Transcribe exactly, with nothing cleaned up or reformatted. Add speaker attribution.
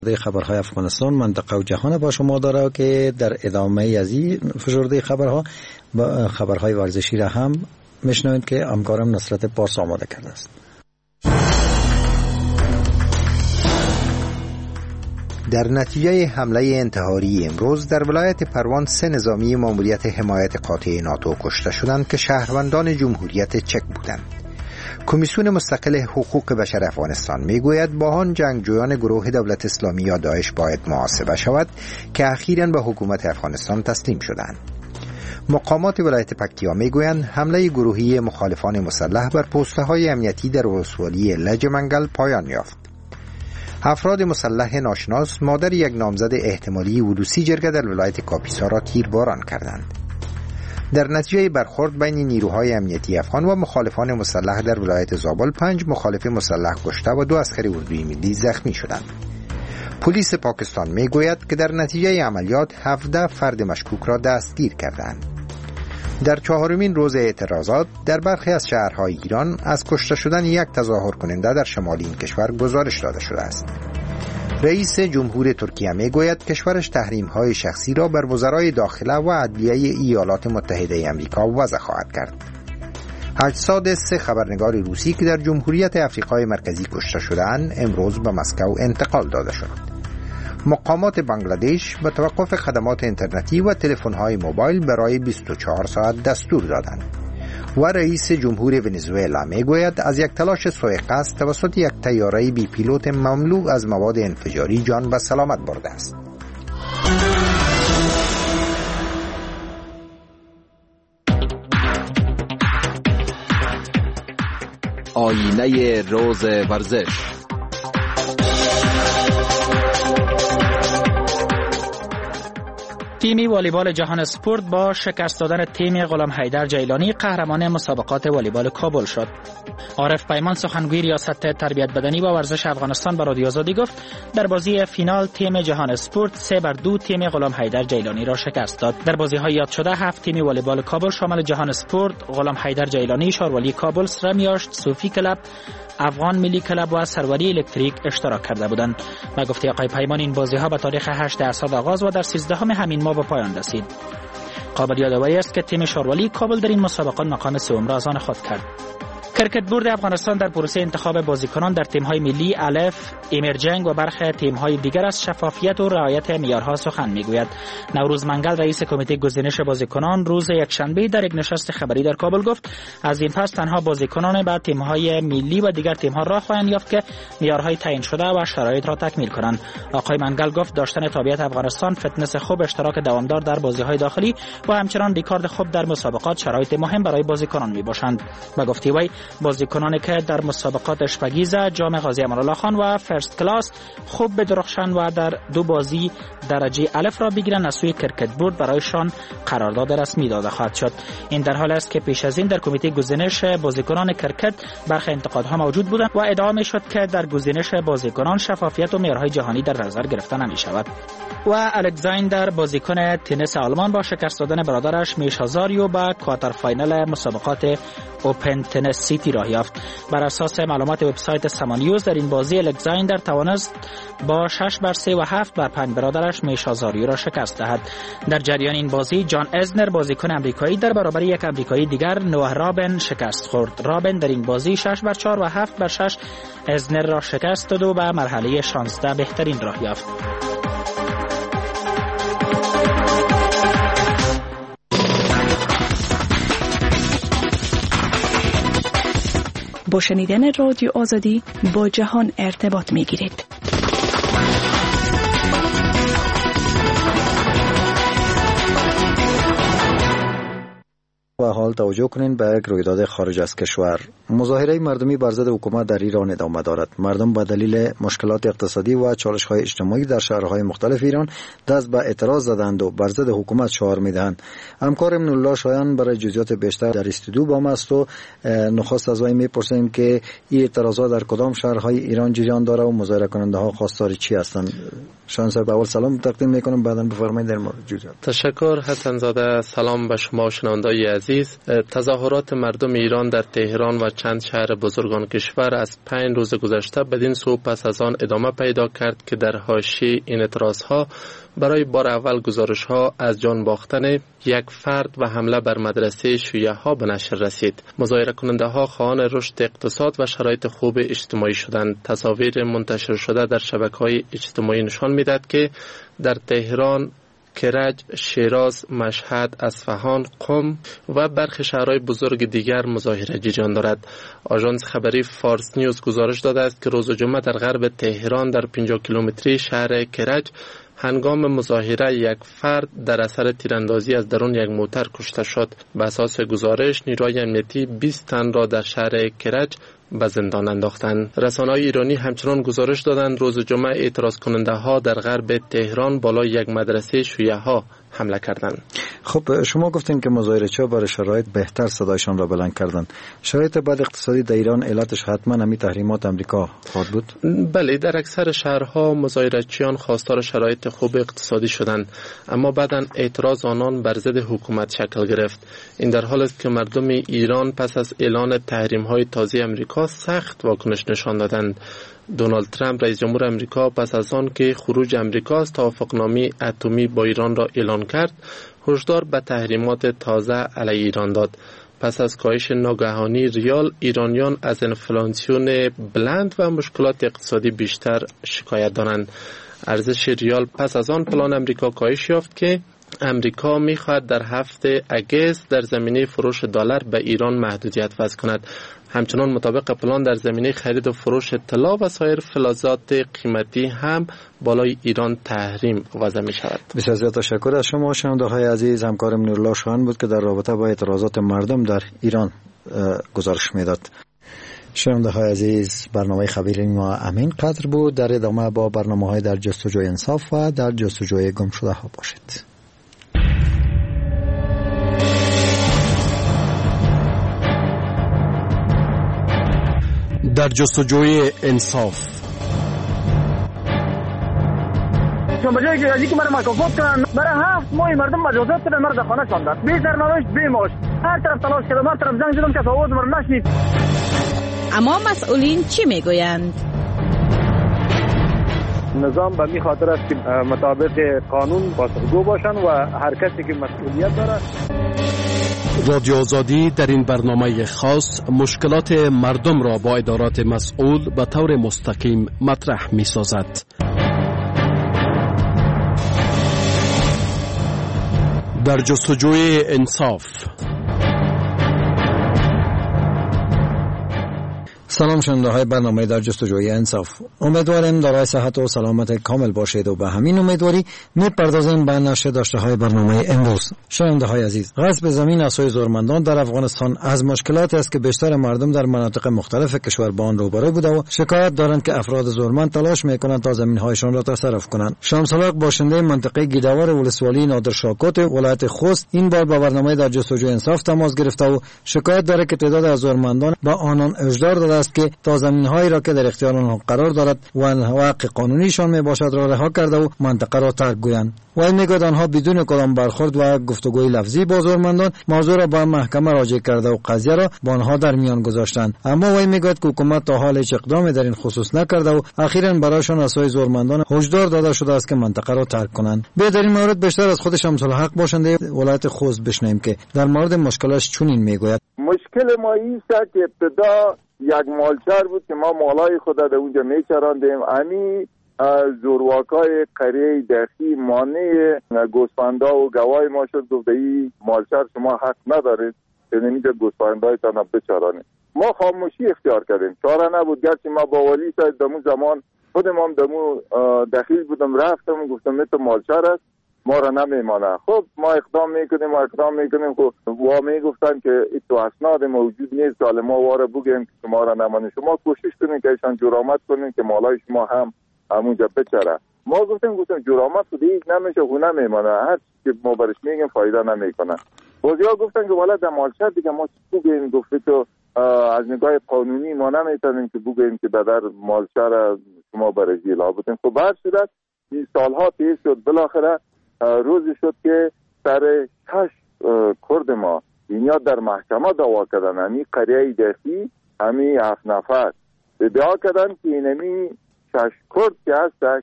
Speaker 1: خبرهای افغانستان منطقه و جهان با شما داره که در ادامه از این فشرده خبرها با خبرهای ورزشی را هم میشنوید که همکارم نصرت پارس آماده کرده است.
Speaker 2: در نتیجه حمله انتحاری امروز در ولایت پروان سه نظامی ماموریت حمایت قاطع ناتو کشته شدند که شهروندان جمهوریت چک بودند. کمیسیون مستقل حقوق بشر افغانستان میگوید با آن جنگجویان گروه دولت اسلامی یا داعش باید محاسبه شود که اخیراً به حکومت افغانستان تسلیم شدند. مقامات ولایت پکتیا میگویند حمله گروهی مخالفان مسلح بر پست‌های امنیتی در ولسوالی لج منگل پایان یافت. افراد مسلح ناشناس مادر یک نامزد احتمالی ولوسی جرگه در ولایت کاپیسا را تیرباران کردند. در نتیجه برخورد بین نیروهای امنیتی افغان و مخالفان مسلح در ولایت زابل پنج مخالف مسلح کشته و دو عسکر اردوی ملی زخمی شدند. پلیس پاکستان میگوید که در نتیجه عملیات هفده فرد مشکوک را دستگیر کردند. در چهارمین روز اعتراضات در برخی از شهرهای ایران از کشته شدن یک تظاهر کننده در شمال این کشور گزارش داده شده است. رئیس جمهور ترکیه میگوید کشورش تحریم‌های شخصی را بر وزرای داخله و عدلیه ایالات متحده آمریکا وضع خواهد کرد. اجساد سه خبرنگار روسی که در جمهوریت آفریقای مرکزی کشته شدند امروز به مسکو انتقال داده شد. مقامات بنگلادش به توقف خدمات اینترنتی و تلفن‌های موبایل برای بیست و چهار ساعت دستور دادند. و رئیس جمهور ونزوئلا میگوید از یک تلاش سوءقصد توسط یک طیاره بی پیلوت مملو از مواد انفجاری جان به سلامت برده است.
Speaker 3: آینه روز ورزش.
Speaker 4: تیم والیبال جهان اسپورت با شکست دادن تیم غلام حیدر جیلانی قهرمان مسابقات والیبال کابل شد. عارف پیمان سخنگوی ریاست تربیت بدنی و ورزش افغانستان به رادیو آزادی گفت در بازی فینال تیم جهان اسپورت سه بر دو تیم غلام حیدر جیلانی را شکست داد. در بازی‌های یاد شده هفت تیم والیبال کابل شامل جهان اسپورت، غلام حیدر جیلانی، شاروالی کابل، سرمیاشت، صوفی کلب، افغان ملی کلب و سروری الکتریک اشتراک کرده بودند. و گفته آقای پیمان این بازی‌ها به تاریخ هشت اسفند آغاز و در سیزدهم همین ماه به پایان رسید. قابل یادآوری است که تیم شاروالی کابل در این مسابقات مقام سوم را از آن خود کرد. کرکت بورد افغانستان در پروسه انتخاب بازیکنان در تیم‌های ملی الف، ایمرجنگ و برخی تیم‌های دیگر از شفافیت و رعایت معیارها سخن می‌گوید. نوروز منگل رئیس کمیته گزینش بازیکنان روز یکشنبه در یک نشست خبری در کابل گفت از این پس تنها بازیکنان به تیم‌های ملی و دیگر تیم‌ها راه خواهند یافت که معیارهای تعیین شده و شرایط را تکمیل کنند. آقای منگل گفت داشتن تابعیت افغانستان، فتنس خوب، اشتراک دوامدار در بازی‌های داخلی و همچنین ریکارد خوب در مسابقات شرایط مهم برای بازیکنان میباشند. و گفته وی بازیکنانی که در مسابقات اشپگیزه، جام غازی امرالله خان و فرست کلاس خوب بدرخشند و در دو بازی درجه الف را بگیرند از سوی کرکت بورد برایشان قرارداد رسمی داده خواهد شد. این در حال است که پیش از این در کمیته گزینش بازیکنان کرکت برخی انتقادها موجود بودند و ادعا می شد که در گزینش بازیکنان شفافیت و معیارهای جهانی در نظر گرفته نمی شود. و الکساندر بازیکن تنیس آلمان با شکست دادن برادرش میشازاریو به کوارتر فاینال مسابقات اوپن تنیس سیتی راه یافت. بر اساس معلومات وبسایت سمانیوز در این بازی الکساندر توانست با شش بر سه و هفت بر پنج برادرش میشازاریو را شکست دهد. در جریان این بازی جان ازنر بازیکن آمریکایی در برابر یک آمریکایی دیگر نوح رابن شکست خورد. رابن در این بازی شش بر چهار و هفت بر شش ازنر را شکست داد و به مرحله شانزده بهترین راه یافت.
Speaker 5: با شنیدن رادیو آزادی با جهان ارتباط می گیرید.
Speaker 1: و حال توجه کنین به یک رویداد خارج از کشور. مظاهره مردمی بر ضد حکومت در ایران ادامه دارد. مردم به دلیل مشکلات اقتصادی و چالش‌های اجتماعی در شهرهای مختلف ایران دست به اعتراض زدند و بر ضد حکومت شعار می‌دهند. همکار امین الله شایان برای جزئیات بیشتر در استودیو با ما است و نخست از وی می‌پرسیم که این اعتراضات در کدام شهرهای ایران جریان داره و مظاهره کننده‌ها خواستار چی هستند؟ شایان صاحب اول سلام تقدیم می‌کنم، بعداً بفرمایید در مورد جزئیات.
Speaker 6: تشکر حسن زاده. سلام به شما شنوندگان عزیز. تظاهرات مردم ایران در تهران و چند شهر بزرگان کشور از پنج روز گذشته بدین سو پس از آن ادامه پیدا کرد که در حاشیه این اعتراضها برای بار اول گزارش ها از جان باختن یک فرد و حمله بر مدرسه شیعه ها به نشر رسید. مظاهره کننده ها خواهان رشد اقتصاد و شرایط خوب اجتماعی شدند. تصاویر منتشر شده در شبکه‌های اجتماعی نشان می‌دهد که در تهران، کرج، شیراز، مشهد، اصفهان، قم و برخی شهرهای بزرگ دیگر مظاهره جریان دارد. آژانس خبری فارس نیوز گزارش داده است که روز جمعه در غرب تهران در پنجاه کیلومتری شهر کرج هنگام مظاهره یک فرد در اثر تیراندازی از درون یک موتر کشته شد. به اساس گزارش نیروهای امنیتی بیست تن را در شهر کرج به زندان انداختند. رسانه‌های ایرانی همچنان گزارش دادند روز جمعه اعتراض کننده ها در غرب تهران بالای یک مدرسه شیعه ها حمله کردند.
Speaker 1: خب شما گفتین که مظاهره‌ها برای شرایط بهتر صدایشان را بلند کردند. شرایط بد اقتصادی در ایران علتش حتما همین تحریمات امریکا خواهد بود؟
Speaker 6: بله، در اکثر شهرها مظاهره‌چیان خواستار شرایط خوب اقتصادی شدند، اما بعداً اعتراض آنان بر ضد حکومت شکل گرفت. این در حالی است که مردم ایران پس از اعلان تحریم‌های تازه امریکا سخت واکنش نشان دادند. دونالد ترامپ رئیس جمهور امریکا پس از آن که خروج امریکا از توافقنامه اتمی با ایران را اعلان کرد، هشدار به تحریمات تازه علیه ایران داد. پس از کاهش ناگهانی ریال، ایرانیان از انفلاسیون بلند و مشکلات اقتصادی بیشتر شکایت دارند. ارزش ریال پس از آن پلان امریکا کاهش یافت که امریکا می‌خواهد در هفته اگست در زمینه فروش دلار به ایران محدودیت وضع کند. همچنان مطابق پلان در زمینه خرید و فروش طلا و سایر فلزات قیمتی هم بالای ایران تحریم وضع می شود.
Speaker 1: بسیار زیاد تشکر از شما شنونده‌های عزیز. همکارم نورالله شاهان بود که در رابطه با اعتراضات مردم در ایران گزارش میداد. شنونده‌های عزیز، برنامه خبری ما امین قدر بود. در ادامه با برنامه‌های در جستجوی انصاف و در جستجوی گمشده‌ها باشید.
Speaker 7: در جستجوی انصاف.
Speaker 8: چون بجایی که ازی که مرا مکافات کنن، برای هفت ماه مردم مجازات کنن، مرا در خانه شاندن، بی سرنوشت بی معاش، هر طرف تلاش کردم، هر طرف زنگ زدم که آواز مرا نشنید.
Speaker 9: اما مسئولین چی میگویند؟
Speaker 8: نظام به می خاطر است که مطابق قانون پاسخگو باشن و هر کسی که مسئولیت داره.
Speaker 7: رادیو آزادی در این برنامه خاص مشکلات مردم را با ادارات مسئول به طور مستقیم مطرح می سازد. در جستجوی انصاف.
Speaker 1: سلام شنونده‌های برنامه در جستجوی انصاف. امیدواریم دارای صحت و سلامت کامل باشید و به همین امیدواری می‌پردازیم به نشر داشته‌های برنامه امروز. شنونده‌های عزیز، غصب زمین از سوی زورمندان در افغانستان از مشکلاتی است که بیشتر مردم در مناطق مختلف کشور با آن روبرو بوده و شکایت دارند که افراد زورمند تلاش می‌کنند تا زمین‌هایشان را تصرف کنند. شمس‌الحق باشنده منطقه گیداور ولسوالی نادر شاکوت ولایت خوست این بار با برنامه در جستجوی انصاف تماس گرفته و شکایت دارد که تعداد از زورمندان با آنان هشدار داده است که تا زمین‌هایی را که در اختیار آنها قرار دارد و حق قانونیشان میباشد را رها کرده و منطقه را ترک گویند. و میگوید آنها بدون کدام برخورد و گفتگوی لفظی با زورمندان موضوع را به محکمه راجع کرده و قضیه را با آنها در میان گذاشتند. اما وی میگوید که حکومت تا حال هیچ اقدامی در این خصوص نکرده و اخیراً برایشان از سوی زورمندان هشدار داده شده است که منطقه را ترک کنند. به در این مورد بیشتر از خود شمس‌الحق باشنده ولایت خوست بشنویم که در مورد مشکلش چنین میگوید.
Speaker 10: مشکل ما این است که ابتدا یک مالچر بود که ما مالای خود در اونجا میچراندیم. امی زورواکای قریه دخی مانع گوسفندا و گوای ما شد گفت این مالچر شما حق ندارید که نمیده گوسفندایتان بچرانید. ما خاموشی اختیار کردیم، چاره نبود. گرچه ما با ولی صاحب دمو زمان خودم هم دمو دخیل بودم، رفتم گفتم این تو مالچر است ما را نمیمانه. خب ما اقدام میکنیم و اقدام میکنیم. خب و میگفتن که این تو اسناد موجود نیست که ما واره بگیم که شما را نمانه. شما کوشش کنید که ایشان جرامت کنید که مالای شما هم همونجا بچره. ما گفتیم گفتیم جرامت تو دیگه نمیشه و نمیمانه، هر چی که ما برش میگیم فایده نمیکنه. بازیا گفتن که والا در مالشر دیگه ما چی بگیم؟ گفته تو از نگاه قانونی ما نمیتونیم که بگیم که در مالشر شما برش جیلا بودیم. خب بعد شد این سالها پیش شد، بالاخره روزی شد که سر شش کرد ما اینا در محکمه دعوا کردن. یعنی قریه دفی همی هفت نفر ادعا کردن که اینمی شش کرد که هست